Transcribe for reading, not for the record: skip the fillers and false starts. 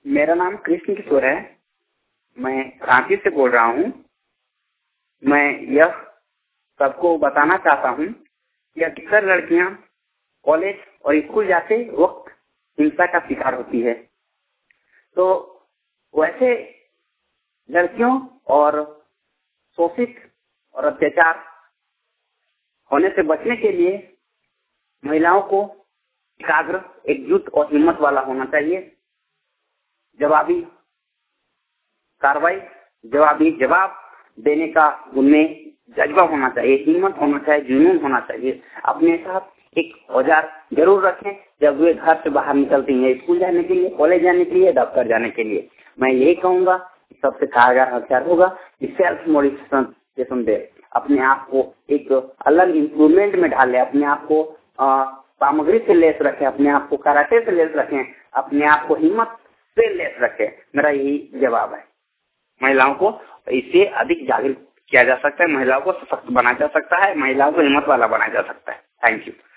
मेरा नाम कृष्ण किशोर है। मैं रांची से बोल रहा हूँ। मैं यह सबको बताना चाहता हूँ कि अधिकतर लड़कियाँ कॉलेज और स्कूल जाते वक्त हिंसा का शिकार होती है। तो वैसे लड़कियों और शोषित और अत्याचार होने से बचने के लिए महिलाओं को एकाग्र, एकजुट और हिम्मत वाला होना चाहिए। जवाबी कार्रवाई, जवाब देने का उनमें जज्बा होना चाहिए, हिम्मत होना चाहिए, जुनून होना चाहिए। अपने साथ एक औजार जरूर रखें जब वे घर से बाहर निकलती हैं, स्कूल जाने के लिए, कॉलेज जाने के लिए, दफ्तर जाने के लिए। मैं यही कहूँगा कि सबसे कारगर हथियार होगा कि सेल्फ मोटिवेशन दे, अपने आप को एक अलग इम्प्रूवमेंट में डाले, अपने आप को सामग्री से लेस रखें, अपने आप को कराटे से लेस रखें, अपने आप को हिम्मत से लेस रखें। मेरा यही जवाब है। महिलाओं को इससे अधिक जागरूक किया जा सकता है, महिलाओं को सशक्त बनाया जा सकता है, महिलाओं को हिम्मत वाला बनाया जा सकता है। Thank you.